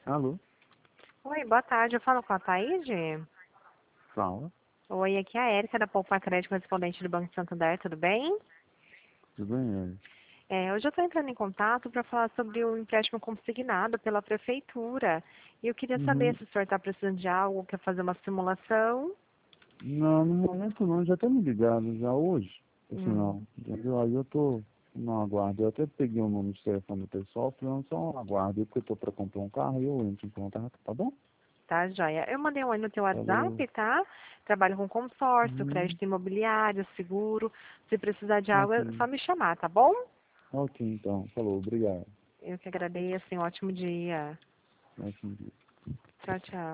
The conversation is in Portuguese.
Alô? Oi, boa tarde. Eu falo com a Thaíde? Fala. Oi, aqui é a Érica da Poupa Crédito, correspondente do Banco Santander, tudo bem? Tudo bem, Érica? Hoje eu estou entrando em contato para falar sobre o empréstimo consignado pela Prefeitura. E eu queria saber Uhum. se o senhor está precisando de algo, quer fazer uma simulação. Não, no momento não, já tá me ligado já hoje. Assim, Hum, não, entendeu? Aí eu tô no aguardo. Eu até peguei o número de telefone do pessoal, falando só um aguardo, porque eu tô pra comprar um carro e eu entro em contato, tá bom? tá, joia. Eu mandei um oi no teu Falou. WhatsApp, tá? Trabalho com consórcio, Uhum. crédito imobiliário, seguro. Se precisar de algo, Ok. é só me chamar, tá bom? Ok, então. Falou, obrigado. Eu que agradeço, um ótimo dia. Ótimo dia. Tchau, tchau.